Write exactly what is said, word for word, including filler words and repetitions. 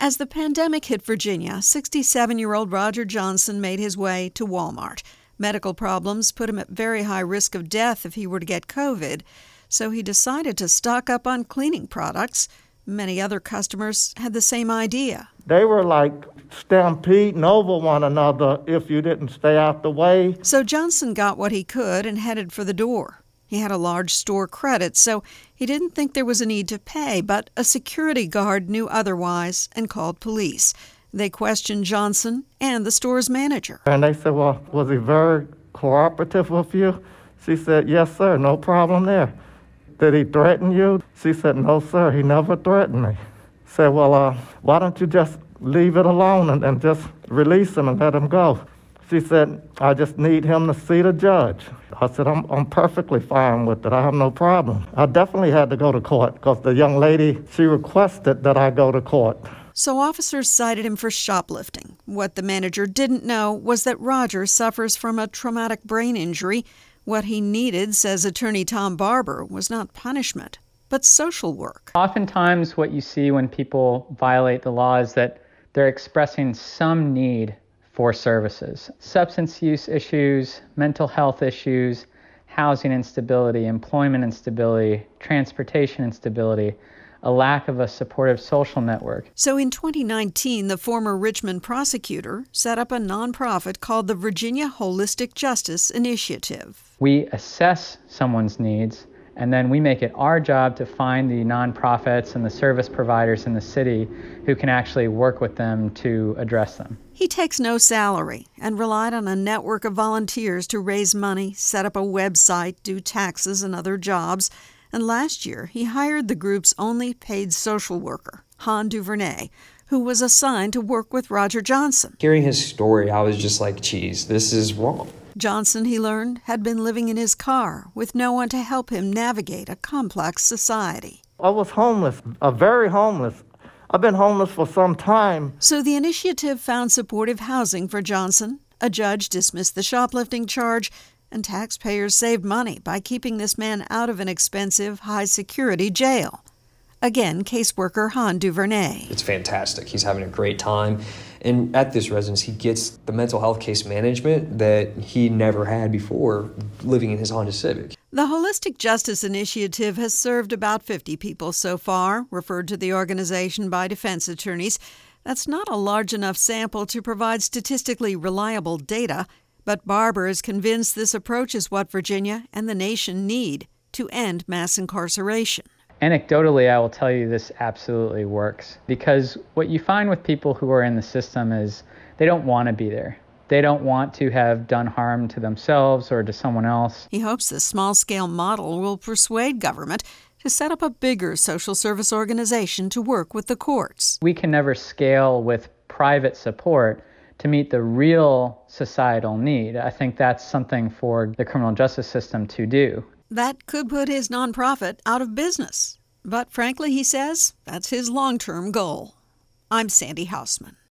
As the pandemic hit Virginia, sixty-seven-year-old Roger Johnson made his way to Walmart. Medical problems put him at very high risk of death if he were to get COVID, so he decided to stock up on cleaning products. Many other customers had the same idea. They were like stampeding over one another if you didn't stay out the way. So Johnson got what he could and headed for the door. He had a large store credit, so he didn't think there was a need to pay, but a security guard knew otherwise and called police. They questioned Johnson and the store's manager. And they said, well, was he very cooperative with you? She said, yes, sir, no problem there. Did he threaten you? She said, no, sir, he never threatened me. Said, well, uh, why don't you just leave it alone and, and just release him and let him go? She said, I just need him to see the judge. I said, I'm, I'm perfectly fine with it. I have no problem. I definitely had to go to court because the young lady, she requested that I go to court. So officers cited him for shoplifting. What the manager didn't know was that Roger suffers from a traumatic brain injury. What he needed, says attorney Tom Barber, was not punishment, but social work. Oftentimes what you see when people violate the law is that they're expressing some need for services. Substance use issues, mental health issues, housing instability, employment instability, transportation instability, a lack of a supportive social network. So in twenty nineteen, the former Richmond prosecutor set up a nonprofit called the Virginia Holistic Justice Initiative. We assess someone's needs, and then we make it our job to find the nonprofits and the service providers in the city who can actually work with them to address them. He takes no salary and relied on a network of volunteers to raise money, set up a website, do taxes and other jobs. And last year, he hired the group's only paid social worker, Han Duvernay, who was assigned to work with Roger Johnson. Hearing his story, I was just like, geez, this is wrong. Johnson, he learned, had been living in his car with no one to help him navigate a complex society. I was homeless, uh, very homeless. I've been homeless for some time. So the initiative found supportive housing for Johnson. A judge dismissed the shoplifting charge, and taxpayers saved money by keeping this man out of an expensive, high-security jail. Again, caseworker Han Duvernay. It's fantastic. He's having a great time. And at this residence, he gets the mental health case management that he never had before living in his Honda Civic. The Holistic Justice Initiative has served about fifty people so far, referred to the organization by defense attorneys. That's not a large enough sample to provide statistically reliable data, but Barber is convinced this approach is what Virginia and the nation need to end mass incarceration. Anecdotally, I will tell you this absolutely works, because what you find with people who are in the system is they don't want to be there. They don't want to have done harm to themselves or to someone else. He hopes the small-scale model will persuade government to set up a bigger social service organization to work with the courts. We can never scale with private support to meet the real societal need. I think that's something for the criminal justice system to do. That could put his nonprofit out of business. But frankly, he says, that's his long-term goal. I'm Sandy Hausman.